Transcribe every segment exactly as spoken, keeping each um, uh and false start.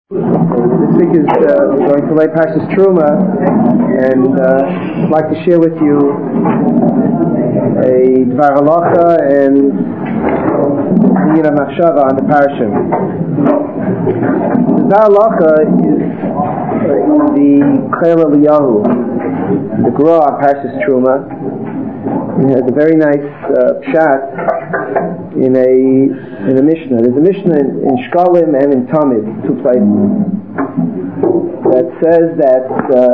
This week is uh, we're going to lay Parshas Truma, and uh, I'd like to share with you a Dvar Halacha and Nira Machshava on the Parsha. The Dvar Halacha is the Chayil Eliyahu, the Gra on Parshas Truma. It has a very nice uh, pshat in a in a Mishnah. There's a Mishnah in, in Shkalim and in Tamid, two places, that says that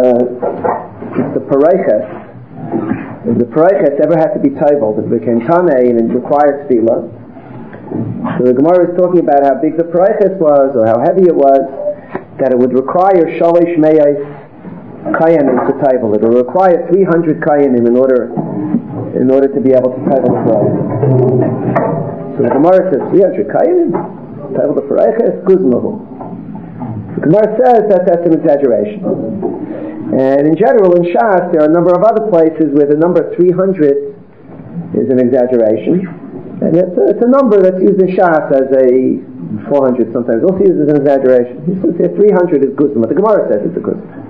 uh, if the pareiches, if the pareiches ever had to be taivaled, it became tanei and it required tefillah. So the Gemara is talking about how big the pareiches was, or how heavy it was, that it would require shalish meyos kayanim to taival. It would require three hundred kayanim in order in order to be able to taival the pareiches. So the Gemara says three hundred kayanim, taival the pareiches, guzmahu. The Gemara says that that's an exaggeration. And in general, in Shas, there are a number of other places where the number three hundred is an exaggeration. And it's a, it's a number that's used in Shas as a four hundred sometimes. Also used as an exaggeration. He says here three hundred is guzma. The Gemara says it's a guzma.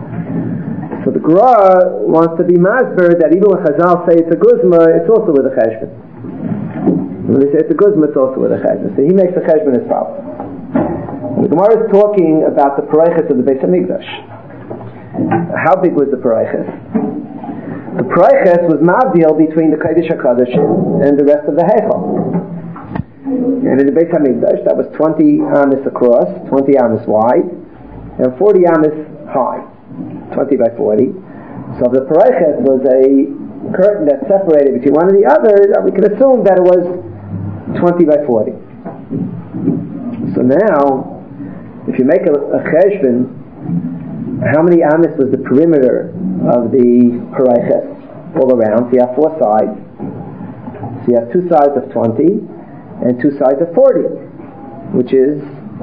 So the Gra wants to be masber that even when Chazal say it's a guzma, it's also with a cheshbon. When they say it's a guzma, it's also with a cheshbon. So he makes the cheshbon his problem. The Gemara is talking about the pareiches of the Beis Hamikdash. How big was the pareiches? The pareiches was mavdil between the Kodesh HaKodeshim and the rest of the Heichal. And in the Beis Hamikdash, that was twenty amas across, twenty amas wide, and forty amas high, twenty by forty. So the pareiches was a curtain that separated between one and the other. We can assume that it was twenty by forty. So now, if you make a, a cheshbon, how many amas was the perimeter of the pareiches all around? So you have four sides. So you have two sides of twenty and two sides of forty, which is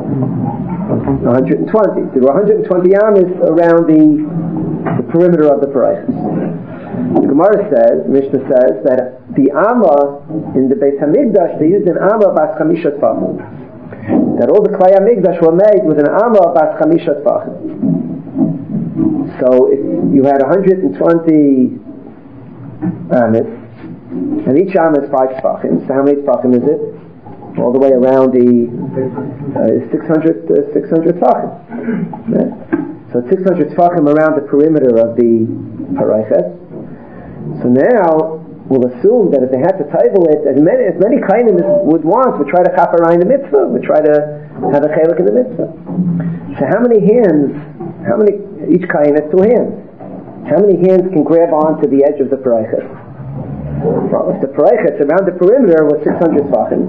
one hundred twenty. There were one hundred twenty amas around the, the perimeter of the pareiches. The Gemara says, Mishnah says, that the Amma in the Beis Hamikdash, they used an Amma bas chamisha tfachim. That all the Klei Hamikdash were made with an Amma bas chamisha tfachim. So if you had one hundred twenty Amas, and each Amma is five tfachim, so how many tfachim is it? All the way around the uh, six hundred uh, six hundred tfachim. Right? So six hundred tfachim around the perimeter of the pareiches. So now we'll assume that if they had to table it, as many as many kainim would want, would try to chaparayim the mitzvah, would try to have a chelik in the mitzvah. So how many hands? How many? Each kain has two hands. How many hands can grab onto the edge of the pareiches? Well, if the pareiches around the perimeter was six hundred tfachim,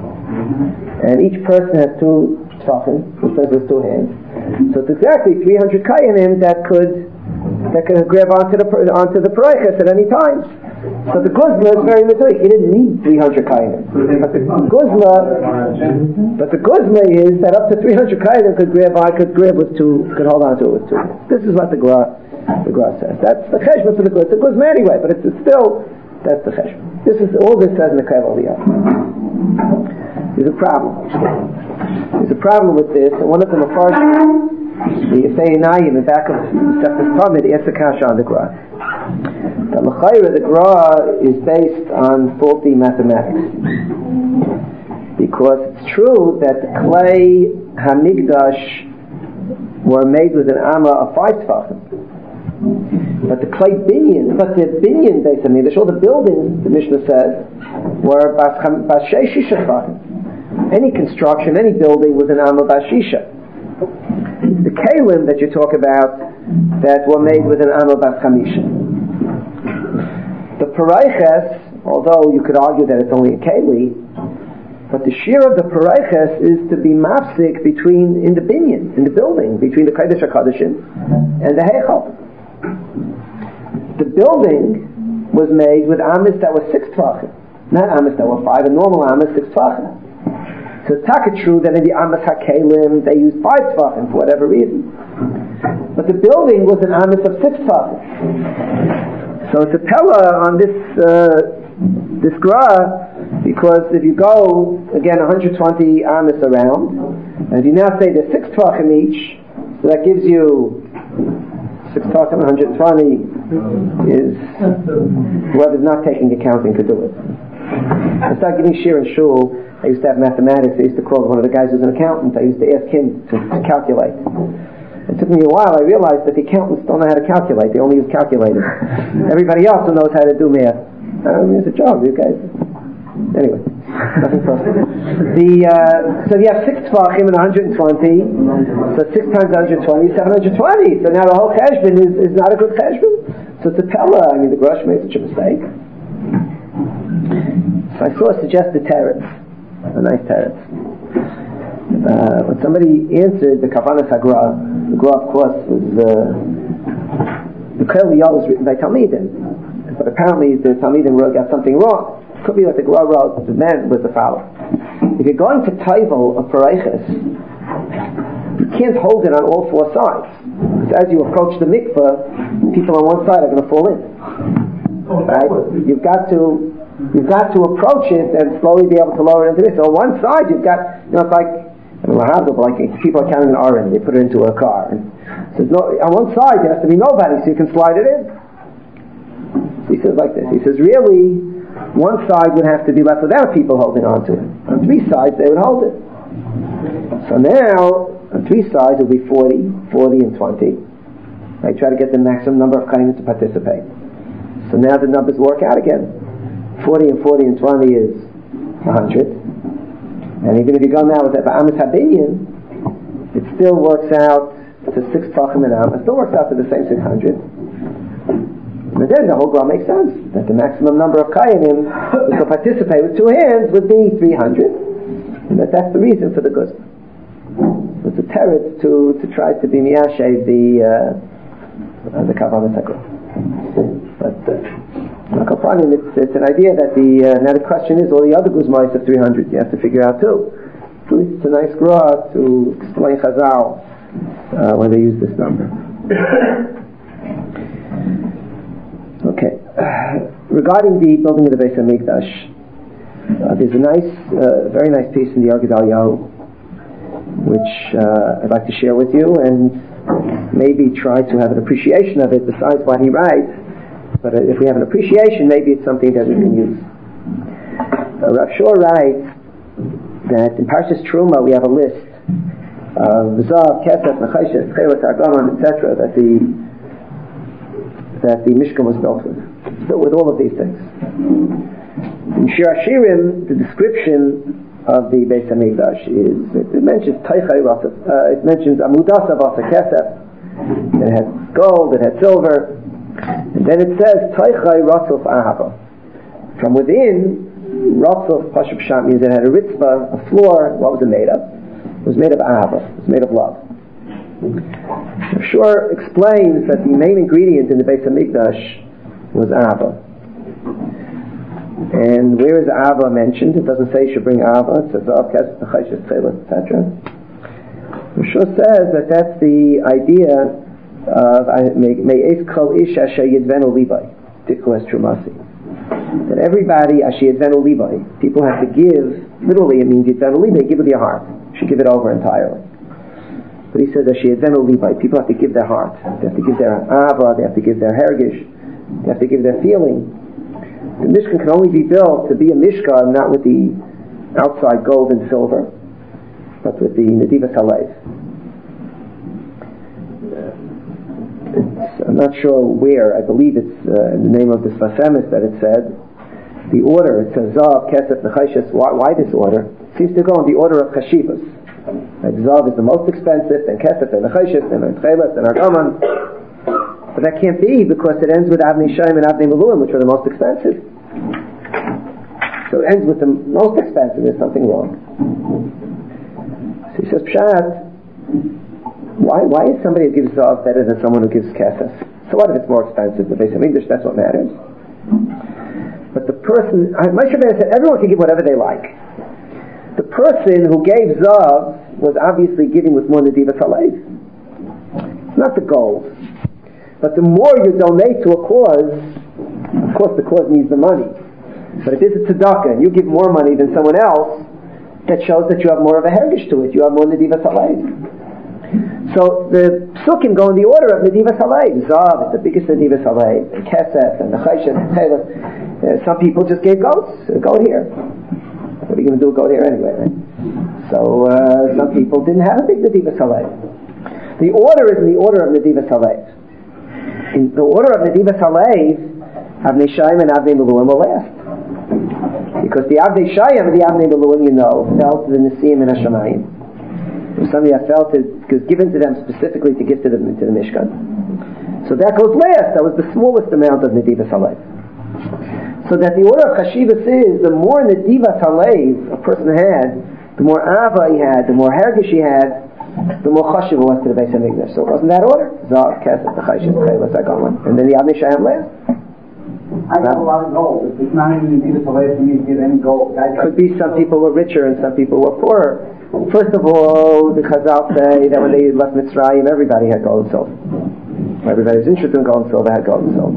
and each person has two tfachim, which says with two hands, so it's exactly three hundred kainim that could that can grab onto the onto the pareiches at any time. So the guzma is very mitoik. He didn't need three hundred kainim. But the guzma, but the guzma is that up to three hundred kainim could grab. I could grab with two, could hold on to it with two. This is what the gra the gra says. That's the cheshbon for the guzma. It's the guzma anyway, but it's, it's still that's the cheshbon. This is all this says in the Chayil Eliyahu. There's a problem. There's a problem with this, and one of them are first. The Yefei Nayim in the back of the Sefer Tamid asks a kasha on the Gra. The L'chayra, the Gra is based on faulty mathematics, because it's true that the Klei Hamikdash were made with an Amma of five tfachim, but the Klei Binyan, but the Binyan Beis Hamikdash, all the buildings, the Mishnah says, were bas shisha tfachim. Any construction, any building was an Amma bas shisha. The kalim that you talk about that were made with an Amma bas chamisha. The pareiches, although you could argue that it's only a keli, but the shear of the pareiches is to be mafsik between in the binyan, in the building, between the Kodesh HaKodeshim and the heichal. The building was made with amas that were six tfachim, not amas that were five. A normal amas six tfachim. So it's taka true that in the Amas HaKelim they used five tfachim for whatever reason. But the building was an Amas of six tfachim. So it's a pella on this uh, this Gra, because if you go, again, one hundred twenty Amas around, and you now say there's six tefachim each, so that gives you six tefachim, one hundred twenty is whoever's not taking accounting could do it. I started giving shir in shul. I used to have mathematics. I used to call one of the guys who's an accountant. I used to ask him to, to calculate. It took me a while. I realized that the accountants don't know how to calculate. They only use calculators. Everybody else who knows how to do math. I mean, it's a job, you guys. Anyway, nothing personal. The uh, so you have six tefachim and one hundred twenty. So six times one hundred twenty is seven hundred twenty. So now the whole cheshbon is, is not a good cheshbon. So it's a pella. I mean, the Grush made such a mistake. So I saw a suggested teretz, a nice teretz. Uh, when somebody answered the Kavanas Hagra, the Gra, of course, was uh, the Kol Yal was written by Talmidim, but apparently the Talmidim wrote got something wrong. It could be what the Gra wrote meant was the following: if you're going to Taival of Pareiches, you can't hold it on all four sides, because as you approach the mikveh, people on one side are going to fall in. Right? You've got to you've got to approach it and slowly be able to lower it into this. So on one side you've got, you know, it's like I don't know how, but like people are carrying an orange, they put it into a car. And so no, on one side there has to be nobody, so you can slide it in. So he says like this. He says really, one side would have to be left without people holding on to it. On three sides they would hold it. So now on three sides it will be forty, forty, and twenty. I try to get the maximum number of kindness to participate. So now the numbers work out again. forty and forty and twenty is one hundred. And even if you go now with the Amis Habinyan, it still works out to six tefachim an am. It still works out to the same six hundred. And then the whole Gra makes sense. That the maximum number of Kayanim who will participate with two hands would be three hundred. And that that's the reason for the Guzma. So it's a teretz to, to try to be miyashay the uh, the Kavanas Hagra. But uh, it's, it's an idea that the uh, now the question is all the other guzmais of three hundred you have to figure out too. So it's a nice gra to explain Chazal uh, when they use this number. Okay, uh, regarding the building of the Beis Hamikdash, uh, there's a nice, uh, very nice piece in the Yad Gedaliyahu which uh, I'd like to share with you and maybe try to have an appreciation of it besides what he writes. But if we have an appreciation, maybe it's something that we can use. Uh, Rav Shor writes that in Parshas Truma we have a list of Zav, Kesef, Mechayshas, Chelet, Argaman, et cetera that the that the Mishkan was built with, built with all of these things. In Shir Hashirim, the description of the Beis Hamikdash is it, it mentions Taichai Rasaf, uh, it mentions Amudasav Asa Kesef. It had gold, it had silver. And then it says Taichai Ratzuf Ahava. From within, Ratzuf Pashub Sham means it had a ritzvah, a floor. What was it made of? It was made of Ahava. It was made of love. Shor explains that the main ingredient in the Beis Hamikdash was Ahava. And where is Ahava mentioned? It doesn't say you should bring Ahava. It says et cetera. Shor says that that's the idea of may es kol ish asher yidvenu libay tikhu es trumasi. That everybody asher yidvenu libay, people have to give. Literally, it means yidvenu libay, give with your heart. You should give it over entirely. But he says asher yidvenu libay, people have to give their heart. They have to give their ava. They have to give their hergish. They have to give their feeling. The Mishkan can only be built to be a Mishkan, not with the outside gold and silver, but with the Nedivas Halev. It's, I'm not sure where. I believe it's uh, in the name of the Sfas Emes that it said the order. It says Zav, Kesef, Nechayshas. Why, why this order? It seems to go in the order of Chashivas. Like Zav is the most expensive, then Kesef, then Nechayshas, then Chelet, then Argaman. But that can't be because it ends with Avnei Shaim and Avnei Meluim, which are the most expensive. So it ends with the most expensive. There's something wrong. So he says Pshat. Why why is somebody who gives Zav better than someone who gives Kesef? So what if it's more expensive? The Beis Hamikdash, that's what matters. But the person, Moshe Rabbeinu said, everyone can give whatever they like. The person who gave Zav was obviously giving with more Nedivas Halev. It's not the gold. But the more you donate to a cause, of course the cause needs the money. But if it's a tzedakah and you give more money than someone else, that shows that you have more of a hergish to it. You have more Nedivas Halev. So the psukim go in the order of Nedivas Halev. Zav is the biggest Nedivas Halev, and Kesef, and the Chesed, and Telas. Uh, some people just gave goats. A goat here. What are you going to do with a goat here anyway, right? So uh, some people didn't have a big Nedivas Halev. The order is in the order of Nedivas Halev. In the order of Nedivas Halev, Avnei Shayim and Avnei Meluim were last. Because the Avnei Shayim and the Avnei Meluim, you know, fell to the Nisim and Hashemayim. Something that fell to, was given to them specifically to give to the, to the Mishkan. So that goes last. That was the smallest amount of Nedivas Halev. So that the order of Chashivas is, the more Nedivas Halev a person had, the more Ava he had, the more Hergish he had, the more Chashiv was to the Beis HaMikdash. So it wasn't that order. Zav, Kesef, the Chesed, Telas, Agolan. And then the Avnei Shayim last. I have a lot of gold. It's not even Nedivas Halev for me to give any gold. It could be some people were richer and some people were poorer. First of all, the Chazal say that when they left Mitzrayim, everybody had gold and silver. Everybody was interested in gold and silver, had gold and silver.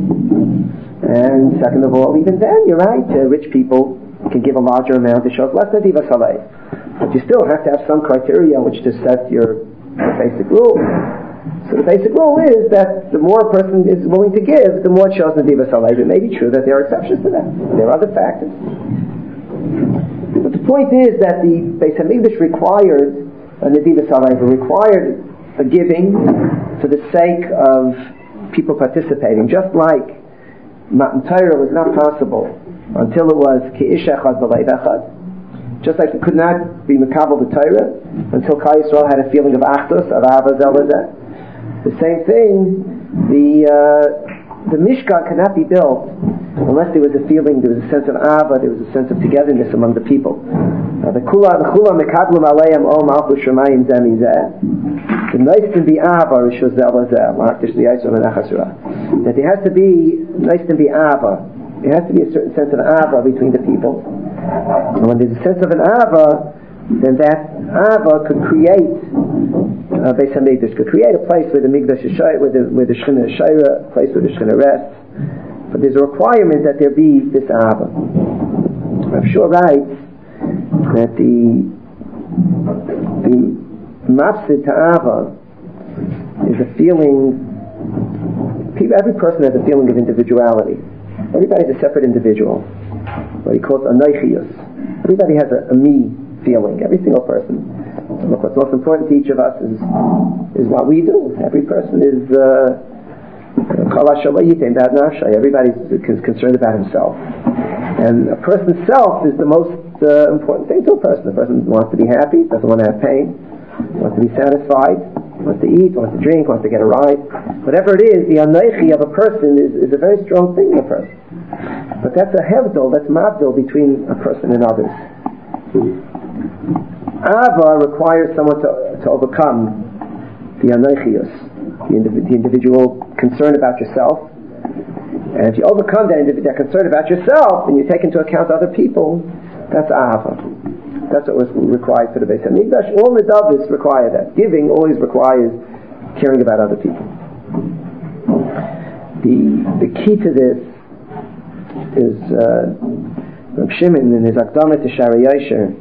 And second of all, even then, you're right, uh, rich people can give a larger amount. It shows less Nedivas Halev. But you still have to have some criteria on which to set your, your basic rule. So the basic rule is that the more a person is willing to give, the more it shows Nedivas Halev. It may be true that there are exceptions to that. There are other factors. But the point is that the Beis HaMikdash required a Nedivas Halev, required a giving for the sake of people participating. Just like Matan Torah was not possible until it was Ki'ish Echad B'Leiv Echad. Just like it could not be Mekabel the Torah until Klal Yisrael had a feeling of Achdus, of Ahava Zelazeh. The same thing, the uh, the Mishkan could not be built unless there was a feeling, there was a sense of Ahava, there was a sense of togetherness among the people. The Kula Mechula Mekablim Aleim O Malchus Shemayim Zemi Zeh. The nice to be Ahava Rishus Zelazeh. Ma'akdish the Yisrael and Achasura. That there has to be nice to be Ahava. There has to be a certain sense of Ahava between the people. And when there's a sense of an Ahava, then that Ahava could create uh, Beis HaMikdash, could create a place where the Mikdash is Shai, where the, where the Shechina is Shaira, a place where the Shechina rests. But there's a requirement that there be this Ahava. Rav Shua writes that the the mafsid to Ahava is a feeling. People, every person has a feeling of individuality. Everybody's a separate individual. What he calls anoichius. Everybody has a, a me feeling. Every single person. So look, what's most important to each of us is is what we do. Every person is everybody's concerned about himself. And a person's self is the most uh, important thing to a person. The person wants to be happy, doesn't want to have pain, wants to be satisfied, wants to eat, wants to drink, wants to get a ride. Whatever it is, the anoichi of a person is, is a very strong thing in a person. But that's a hevdol, that's mavdol between a person and others. Ava requires someone to, to overcome the anoichius, the, indiv- the individual concern about yourself. And if you overcome that, indiv- that concern about yourself, and you take into account other people, that's Ava. That's what was required for the Beis HaMikdash. All the Davis require that. Giving always requires caring about other people. The the key to this is uh, Reb Shimon in his Akdama to Shari Yosher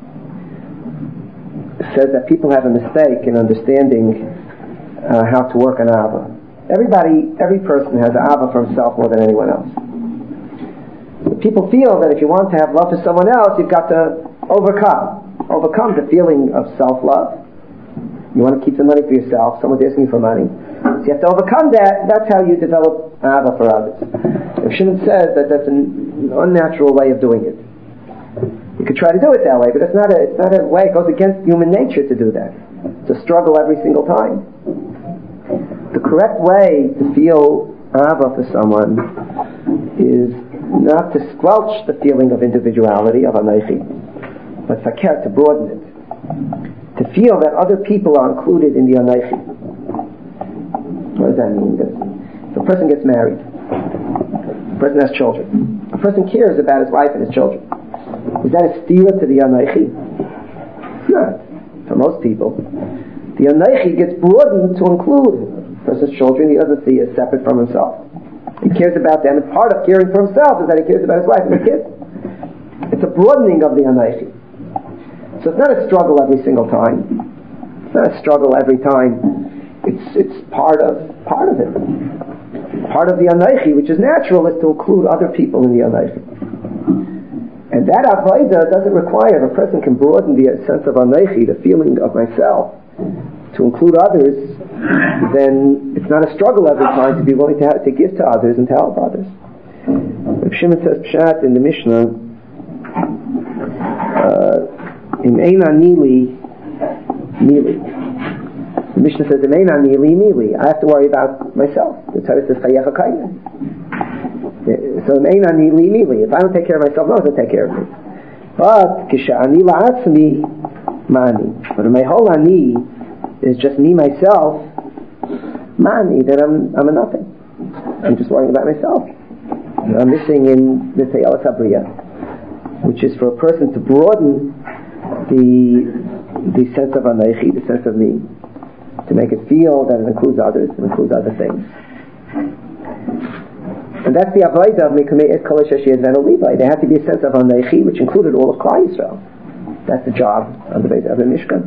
says that people have a mistake in understanding uh, how to work on Ava. Everybody, every person has Ava for himself more than anyone else. So people feel that if you want to have love for someone else, you've got to overcome. Overcome the feeling of self-love. You want to keep the money for yourself, someone's asking you for money. So you have to overcome that. That's how you develop Ava for others. Reb Shimon says that that's an unnatural way of doing it. You could try to do it that way, but it's not a, it's not a way, it goes against human nature to do that. It's a struggle every single time. The correct way to feel Ava for someone is not to squelch the feeling of individuality, of Anoichi, but fakir, to broaden it. To feel that other people are included in the Anoichi. What does that mean? If a person gets married, a person has children, a person cares about his wife and his children. Is that a stira to the Anoichi? It's not. For most people. The Anoichi gets broadened to include a person's children he doesn't see as separate from himself. He cares about them, and part of caring for himself is that he cares about his wife and his kids. It's a broadening of the Anoichi. So it's not a struggle every single time. It's not a struggle every time it's it's part of part of it. Part of the Anochi, which is natural, is to include other people in the Anochi. And that Avodah doesn't require, if a person can broaden the sense of Anochi, the feeling of myself, to include others, then it's not a struggle every time to be willing to, have, to give to others and to help others. Reb Shimon says Pshat in the Mishnah, uh, in Eina Nili, Nili. The Mishnah says, in Eina Nili, Nili. I have to worry about myself. The Torah says, Chayecha Kaina. So in Eina Nili, Nili. If I don't take care of myself, no one will take care of me. But, Kisha'ani La'atzmi, Mani. But if my whole Ani is just me, myself, Mani, then I'm, I'm a nothing. I'm just worrying about myself. I'm missing in the Te'elas HaBriyah, which is for a person to broaden the the sense of Anochi, the sense of me, to make it feel that it includes others, it includes other things. And that's the Avodah of Mekamei Et Kol Asher She'ez Venu Levi. There had to be a sense of Anochi, which included all of Klal Yisrael. That's the job of the of the Mishkan.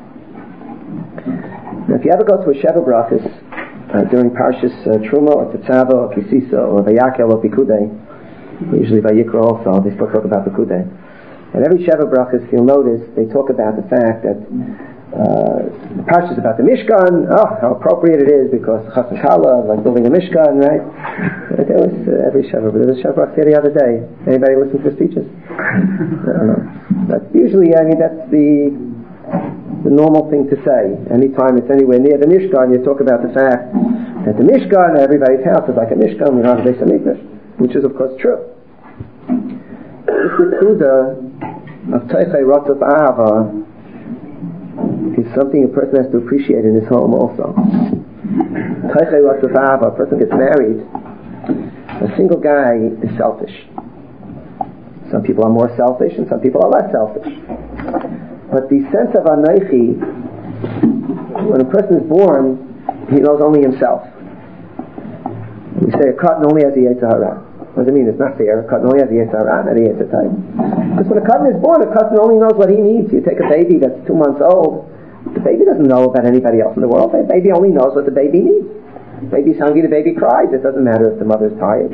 Now, if you ever go to a Sheva Brachos uh, during Parshas uh, Truma or Tetzava or Kisisa or Vayakel or Pikudei, usually Vayikra also, they still talk about Pikudei. And every Sheva Brachos, you'll notice, they talk about the fact that uh, the Parshas about the Mishkan, oh, how appropriate it is because Chas Kala, like building a Mishkan, right? But there was uh, every Sheva, there was a Sheva Brachos the other day. Anybody listen to the speeches? I don't know. That's usually, I mean, that's the the normal thing to say. Anytime it's anywhere near the Mishkan, you talk about the fact that the Mishkan, everybody's house is like a Mishkan, we don't have a Beis HaMikdash, which is of course true. This Nekuda of Teichei Ratzuf Ahava is something a person has to appreciate in his home also. Teichei Ratzuf Ahava, a person gets married, a single guy is selfish. Some people are more selfish and some people are less selfish. But the sense of Anochi, when a person is born, he knows only himself. We say a cotton only has a Yetzer Hara. What does it mean? It's not fair. A cotton only has a Yetzer Hara, not a Yetzer Tov. Because when a cotton is born, a cotton only knows what he needs. You take a baby that's two months old, the baby doesn't know about anybody else in the world. The baby only knows what the baby needs. The baby's hungry, the baby cries. It doesn't matter if the mother's tired.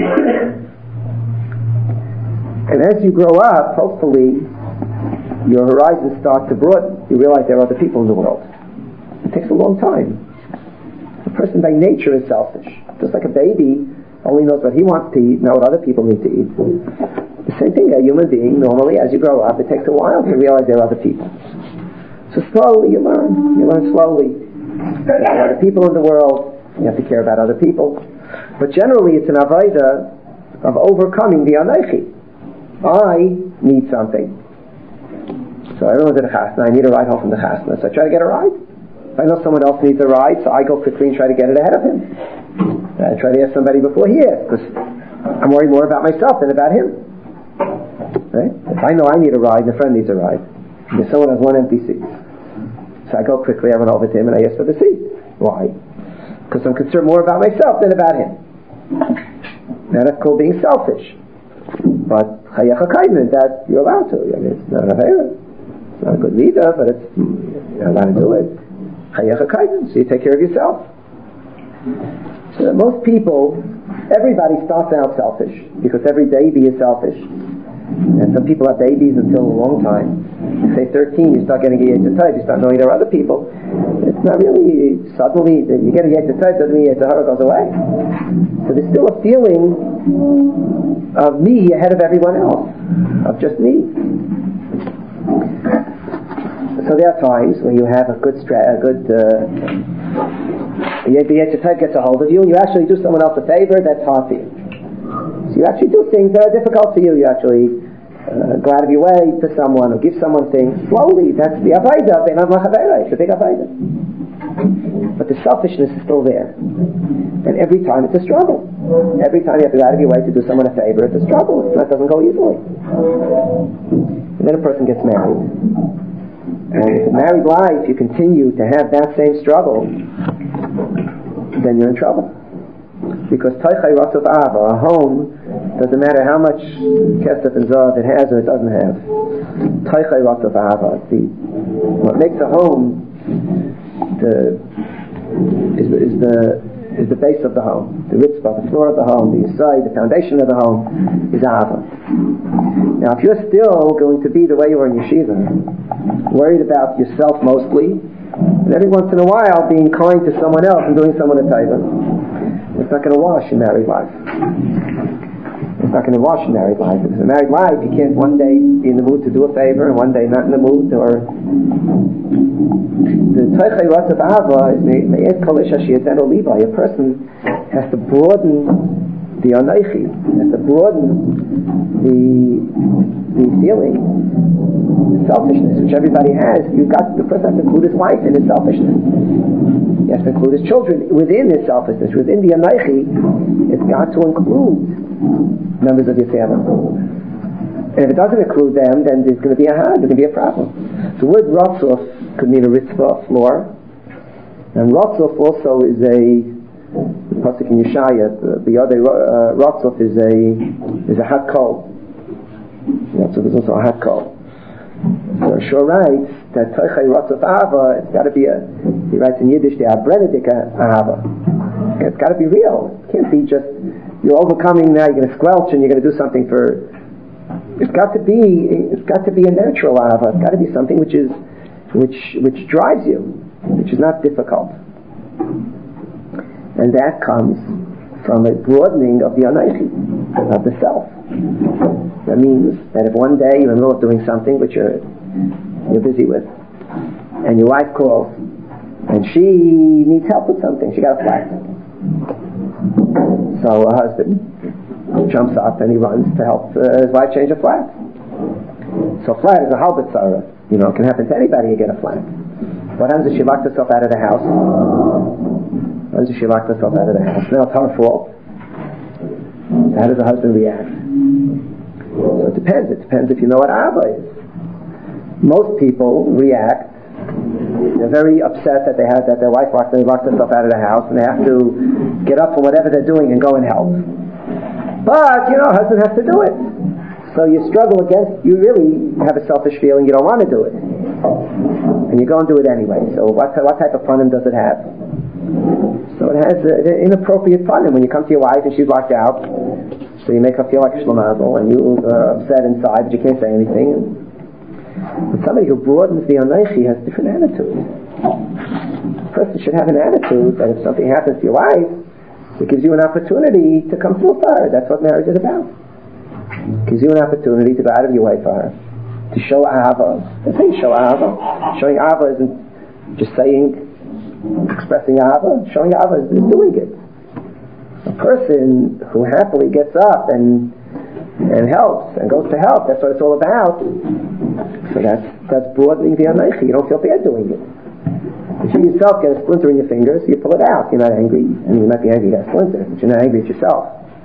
And as you grow up, hopefully, your horizons start to broaden. You realize there are other people in the world. It takes a long time. A person by nature is selfish. Just like a baby only knows what he wants to eat, not what other people need to eat. The same thing, a human being, normally, as you grow up, it takes a while to realize there are other people. So slowly you learn. You learn slowly. There are other people in the world. You have to care about other people. But generally, it's an avodah of overcoming the Anochi. I need something. So everyone's at a chasna. I need a ride home from the chasna. So I try to get a ride. If I know someone else needs a ride, so I go quickly and try to get it ahead of him. I try to ask somebody before he asks, because I'm worried more about myself than about him. Right? If I know I need a ride and a friend needs a ride, and someone has one empty seat, so I go quickly, I run over to him and I ask for the seat. Why? Because I'm concerned more about myself than about him. Now that's called being selfish. But chayecha kaidin, that you're allowed to. I mean, it's not a favor. It's not a good leader, but it's, you're allowed to do it. Chayecha kaidin, so you take care of yourself. So most people, everybody starts out selfish, because every baby is selfish. And some people have babies until a long time. You say thirteen, you start getting a Yetzer Tov, you start knowing there are other people. It's not really, suddenly, you get a Yetzer Tov, doesn't mean Yetzer Hara goes away. So there's still a feeling of me ahead of everyone else, of just me. So there are times when you have a good, stra- a good uh, the Yetzer Tov gets a hold of you, and you actually do someone else a favor, that's hard for you. So you actually do things that are difficult for you. You actually uh, go out of your way to someone or give someone things slowly. That's the avodah. It's a big avodah. But the selfishness is still there. And every time it's a struggle. Every time you have to go out of your way to do someone a favor, it's a struggle. It doesn't go easily. And then a person gets married. And if in married life you continue to have that same struggle, then you're in trouble. Because Teichei Ratzuf Ahava, a home, doesn't matter how much kesef and zav it has or it doesn't have. Teichei Ratzuf Ahava, the what makes a home the is the, is the is the base of the home. The ritzvah, the floor of the home, the yesod, the foundation of the home is ahava. Now, if you're still going to be the way you were in yeshiva, worried about yourself mostly, and every once in a while being kind to someone else and doing someone a taiva, it's not going to wash in married life. It's not going to wash in married life. In a married life, you can't one day be in the mood to do a favor and one day not in the mood. Or the Teichei Ratzav Ahava is me'ez kol ish asher yedenu liba. A person has to broaden the anaychi, has to broaden the the feeling, the selfishness which everybody has. You've got the person has to include his wife in his selfishness. He has to include his children within his selfishness, within the anaychi. It's got to include members of your family. And if it doesn't include them, then there's going to be a had, there's going to be a problem. The word Ratzuf could mean a ritzvah, floor. And Ratzuf also is a, the pasuk in Yeshaya, the, the other uh, Ratzuf is a is a hat kol. Ratzuf is also a hat kol. So Shor writes that Teichei Ratzuf Ahava, it's got to be a, he writes in Yiddish, the Abrenedika Ahava. It's got to be real. It can't be just you're overcoming now, you're going to squelch and you're going to do something for. It's got to be. It's got to be a natural ahava. It's got to be something which is, which which drives you, which is not difficult, and that comes from a broadening of the anaychi, of the self. That means that if one day you're in the middle of doing something which you're you're busy with, and your wife calls, and she needs help with something, she got a flat. So a husband jumps up and he runs to help uh, his wife change a flat. So flat is a halbut tzara. You know, it can happen to anybody, you get a flat. What happens if she locked herself out of the house? What happens if she locked herself out of the house? Now it's her fault. So how does the husband react? So it depends. It depends if you know what ahava is. Most people react. They're very upset that they had that their wife locked, they locked herself out of the house and they have to get up from whatever they're doing and go and help. But, you know, husband has to do it. So you struggle against, you really have a selfish feeling, you don't want to do it. And you go and do it anyway. So what, what type of funim does it have? So it has an inappropriate funim when you come to your wife and she's locked out. So you make her feel like a shlamazel and you are upset inside but you can't say anything. But somebody who broadens the anaychi has a different attitude. A person should have an attitude that if something happens to your wife, it gives you an opportunity to come through for her. That's what marriage is about. It gives you an opportunity to go out of your way for her, to show ahava. That's how you show ahava. Showing ahava isn't just saying, expressing ahava. Showing ahava is doing it. A person who happily gets up and and helps and goes to help, that's what it's all about. So that's that's broadening the anaychi. You don't feel bad doing it. If you yourself get a splinter in your fingers, you pull it out. You're not angry. I mean, you might be angry you got a splinter, but you're not angry at yourself.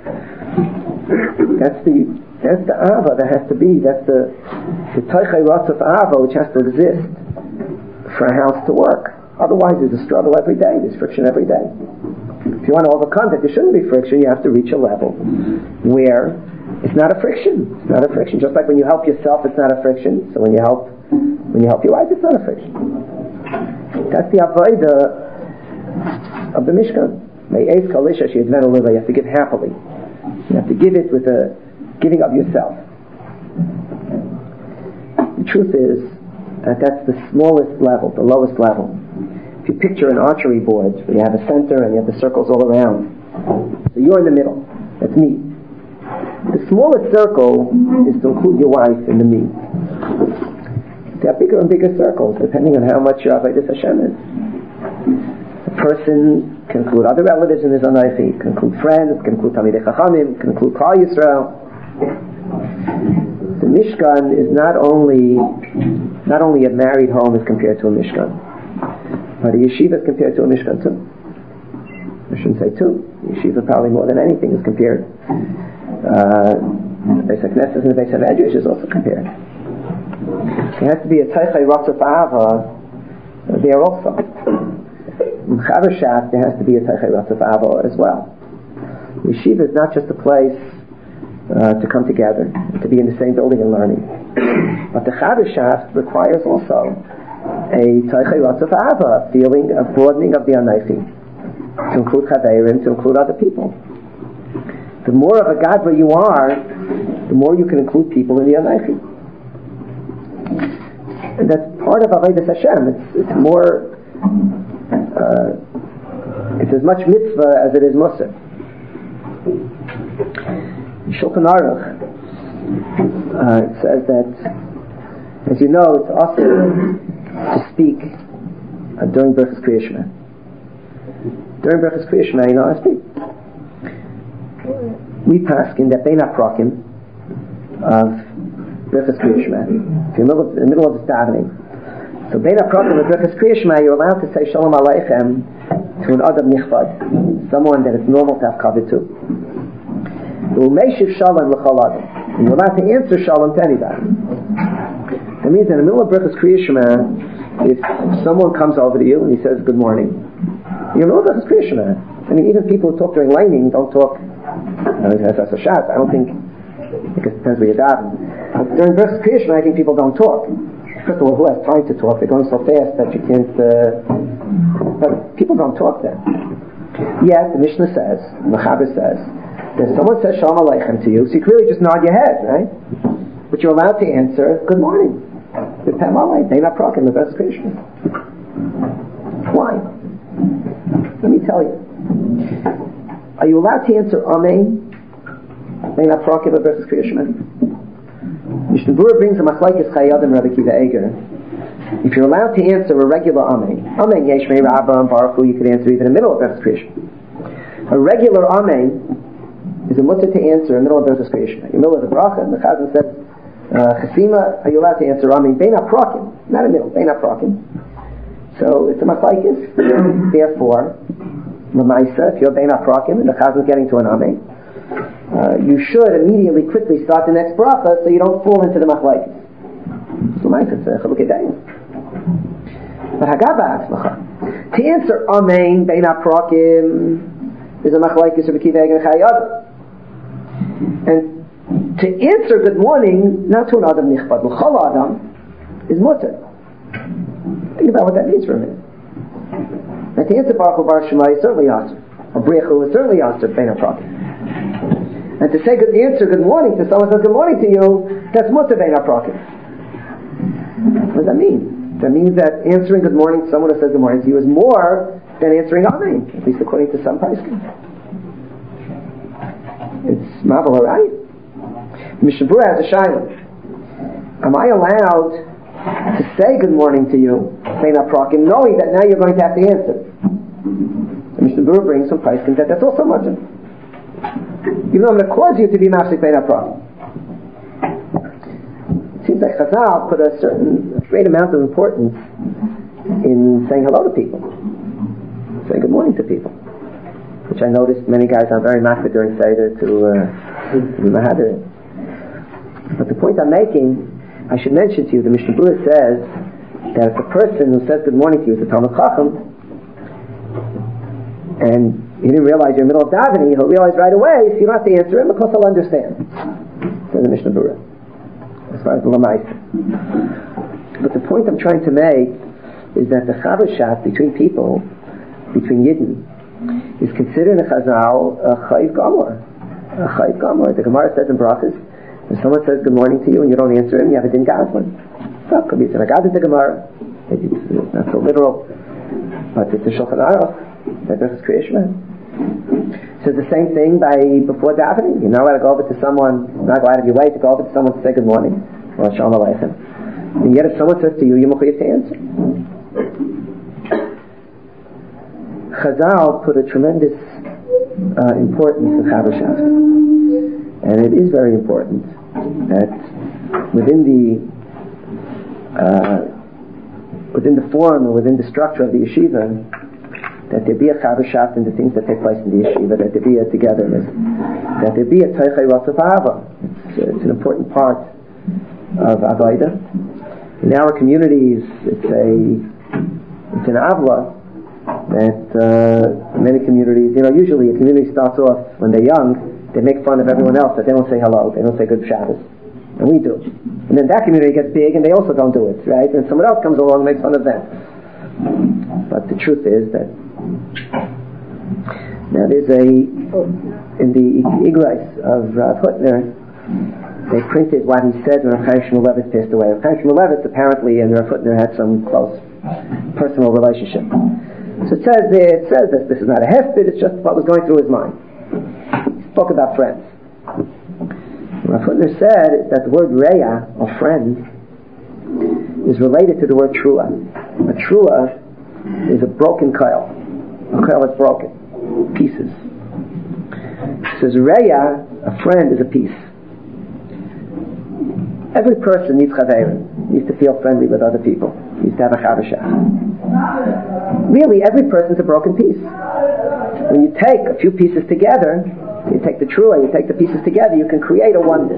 That's the that's the ahava that has to be. That's the the Teichei Ratzav Ahava which has to exist for a house to work. Otherwise, there's a struggle every day. There's friction every day. If you want to overcome that, there shouldn't be friction. You have to reach a level where it's not a friction. It's not a friction. Just like when you help yourself, it's not a friction. So when you help, when you help your wife, it's not a friction. That's the avodah of the Mishkan. Me'ez kol ish asher yedenu liba. You have to give happily. You have to give it with a giving of yourself. The truth is that that's the smallest level, the lowest level. If you picture an archery board, where you have a center and you have the circles all around. So you're in the middle. That's me. The smallest circle is to include your wife in the me. There are bigger and bigger circles, depending on how much your avodas Hashem is. A person can include other relatives in his anaychi, can include friends, can include Talmidei Chachamim, can include Klal Yisrael. The Mishkan is not only not only a married home as compared to a Mishkan, but a yeshiva is compared to a Mishkan too. I shouldn't say two. Yeshiva probably more than anything is compared. Uh, the Beis HaKnesses and the Beis HaMedrash is also compared. There has to be a Teichei Ratzav Ahava there also. In Chavershat there has to be a Teichei Ratzav Ahava as well. Yeshiva is not just a place uh, to come together, to be in the same building and learning. But the Chavershat requires also a Teichei Ratzuf Ahava, a feeling, a broadening of the Anaychi, to include Chaveirim, to include other people. The more of a Gadva you are, the more you can include people in the Anaychi. And that's part of Avodas Hashem. It's, it's more, uh, it's as much mitzvah as it is musar. Shulchan Aruch, uh, it says that, as you know, it's also to speak uh, during Berachas Kriya Shema. During Berachas Kriya Shema, you know how to speak. We paskin that Bein HaPrakim of Berachas Kriya Shema. If you're in the middle of, in the middle of this davening, so Bein HaPrakim of Berachas Kriya Shema, you're allowed to say Shalom Aleichem to an Adam Nichbad, someone that it's normal to have kavod to. U'meishiv Shalom l'chol Adam, and you're allowed to answer Shalom to anybody. That means in the middle of Berachas Kriya Shema, if someone comes over to you and he says good morning, you're in the middle of Berachas Kriya Shema. I mean, even people who talk during lining don't talk. That's a shot. I don't think. Because it depends where you're davening. During Berachas Kriya Shema, I think people don't talk. First of all, who has time to talk? They're going so fast that you can't. Uh, but people don't talk then. Yet the Mishnah says, the Mechaber says, that someone says Shalom Aleichem to you, so you clearly just nod your head, right? But you're allowed to answer, good morning. Why? Let me tell you. Are you allowed to answer Amen? Bein HaPrakim of Berachas Kriya Shema? Mishnah Berurah brings a Machlekes Chayadim Rabbi Akiva Eiger. If you're allowed to answer a regular Amen, Amen Yeshmei Rabba and Baruch Hu, you could answer even in the middle of Berachas Kriya Shema. A regular Amen is a mutter to answer in the middle of Berachas Kriya Shema. In the middle of the bracha, and the Chazan says, Chesima, are you allowed to answer Amen? Bein HaPrakim, not in the middle, Bein HaPrakim. So it's a Machlekes. Therefore, L'maisa, if you're Bein HaPrakim and the Chazan is getting to an Amen, uh, you should immediately, quickly start the next bracha so you don't fall into the Machlekes. L'maisa, it's a Chalukei Dayim. But Hagaba Atzmacha, to answer Amen, Bein HaPrakim, is a Machlekes of Akiva Eiger and Chayadim. And to answer good morning, not to an Adam Nichbad, L'chol Adam, is mutter. Think about what that means for a minute. And to answer Baruch Hu Baruch Shema is certainly answer. A Brechu is certainly answer Bein HaPrakim. And to say good answer good morning to someone who says good morning to you, that's mutter Bein HaPrakim. What does that mean? That means that answering good morning to someone who says good morning to you is more than answering Amen, at least according to some Paiskim. It's Mavel HaRayim. Mishnah Berurah has a shayla. Am I allowed to say good morning to you, Bein HaPrakim, knowing that now you're going to have to answer? And Mishnah Berurah brings some Paiskim that that's also mutter. Even though I'm going to cause you to be mafsik Bein HaPrakim. It seems like Chazal put a certain a great amount of importance in saying hello to people, saying good morning to people, which I noticed many guys are very mafsik during Seder to uh, to be mahadir. But the point I'm making, I should mention to you, the Mishnah Berurah says that if a person who says good morning to you is a Talmid Chacham, and he didn't realize you're in the middle of davening, he'll realize right away, so you don't have to answer him because he'll understand. Says the Mishnah Berurah, as far as the L'maisa. But the point I'm trying to make is that the Chavrashat between people, between Yidden, is considered in Chazal a Chayiv Gamor. A Chayiv Gamor. The Gemara says in Brachas, if someone says good morning to you and you don't answer him, you have a din gazlan. So it could be it's an agad in the Gemara. It's not so literal, but it's a Shulchan Aruch. That Berachas Kriya Shema. It says the same thing by before davening. You're not allowed to go over to someone, not go out of your way to go over to someone to say good morning or Shalom Aleichem. And yet if someone says to you, you're mechuyev to answer. Chazal put a tremendous uh, importance in Chavrashat. And it is very important that within the uh, within the form or within the structure of the yeshiva, that there be a Chavrashat in the things that take place in the yeshiva, that there be a togetherness, that there be a Teichei Ratzuf Ahava. It's, it's an important part of Avodah. In our communities, it's a it's an avla that uh, many communities, you know, usually a community starts off when they're young, they make fun of everyone else that they don't say hello, they don't say good Shabbos. and we do. And then that community gets big and they also don't do it, right? And someone else comes along and makes fun of them. But the truth is that now there's a, in the Igrais of Rav Hutner, they printed what he said when Rav Chaim Shmulevitz passed away. Rav Chaim Shmulevitz apparently and Rav Hutner had some close personal relationship. So it says there, it says that this is not a hesped, it's just what was going through his mind. He spoke about friends. Rav Hutner said that the word reya, or friend, is related to the word trua. A trua is a broken coil. A coil that's broken. Pieces. It says reya, a friend, is a piece. Every person needs chaverim, needs to feel friendly with other people, needs to have a chavashah. Really, every person's a broken piece. When you take a few pieces together, you take the trua, you take the pieces together, you can create a oneness.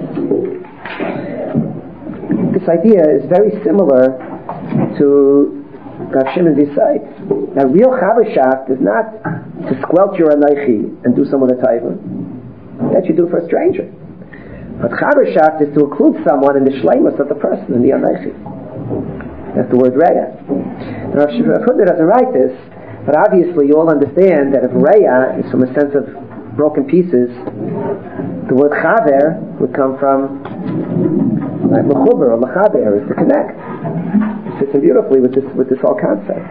This idea is very similar to Rav Shimon Zisai. Now, real chavashah is not to squelch your anaychi and do someone a taiva. That you do for a stranger. But chavashah is to include someone in the shleimus of the person, in the anaychi. That's the word reya. Now, Rav Hutner doesn't write this, but obviously you all understand that if reya is from a sense of broken pieces, the word chaver would come from like mechuber or mechaber, is to connect. It fits in beautifully with this with this whole concept.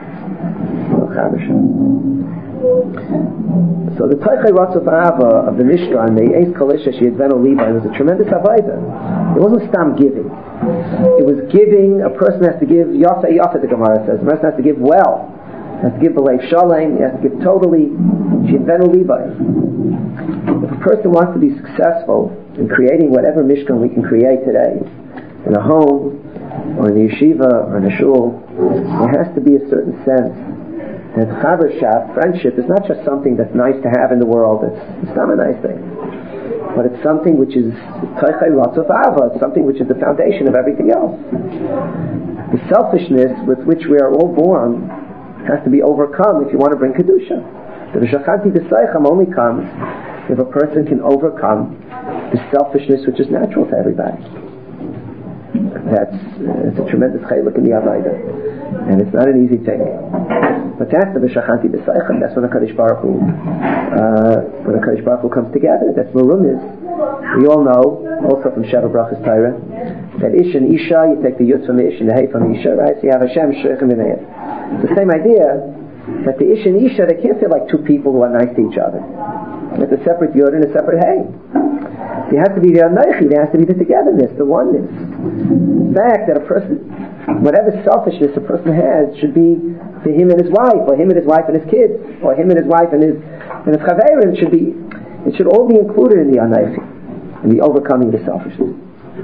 So the Teichei Ratzuf Ahava of the Mishkan, the Eis Kalisha She'edvenu Levi, was a tremendous avodah. It wasn't stam giving. It was giving. A person has to give Yasa Yasa, the Gemara says. A person has to give well. He has to give b'leiv shalem. He has to give totally. She'edvenu Levi. If a person wants to be successful in creating whatever Mishkan we can create today, in a home, or in a yeshiva, or in a shul, there has to be a certain sense that chavershah, friendship, is not just something that's nice to have in the world. It's, it's not a nice thing. But it's something which is teichei ratzuf ava. It's something which is the foundation of everything else. The selfishness with which we are all born has to be overcome if you want to bring kedusha. The v'shachanti b'seicham only comes if a person can overcome the selfishness which is natural to everybody. That's uh, it's a tremendous chaylik in the Avodah, and it's not an easy thing. But that's the v'shachanti b'seicham. That's when the Kadosh Baruch Hu, uh, when the Kadosh Baruch Hu comes together. That's marumis. We all know, also from Sheva Brachas Torah, that ish and isha, you take the yud from the ish and the hey from the isha, right? So you have Hashem shrechem v'neiv. It's the same idea that the ish and isha, they can't feel like two people who are nice to each other. It's a separate yod and a separate hey. There has to be the anaychi, there has to be the togetherness, the oneness. The fact that a person, whatever selfishness a person has, should be to him and his wife, or him and his wife and his kids, or him and his wife and his and his chaverim. Should be, it should all be included in the anaychi, in the overcoming the selfishness.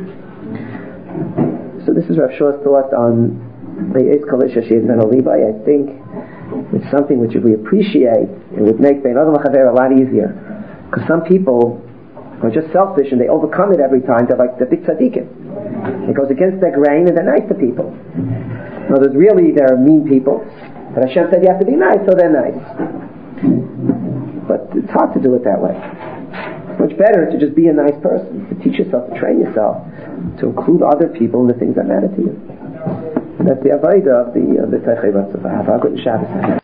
So this is Rav Shah's thought on the Eis Kalisha She'edvenu Levi. I think it's something which, if we appreciate, it would make Bein Adam L'Chaver a lot easier. Because some people are just selfish and they overcome it every time. They're like the big tzaddikim. It goes against their grain and they're nice to people. Now, there's really, they're mean people. But Hashem said you have to be nice, so they're nice. But it's hard to do it that way. It's much better to just be a nice person, to teach yourself, to train yourself, to include other people in the things that matter to you. And that's the avodah of the, of the Teichei Ratzuf Ahava. Good Shabbos.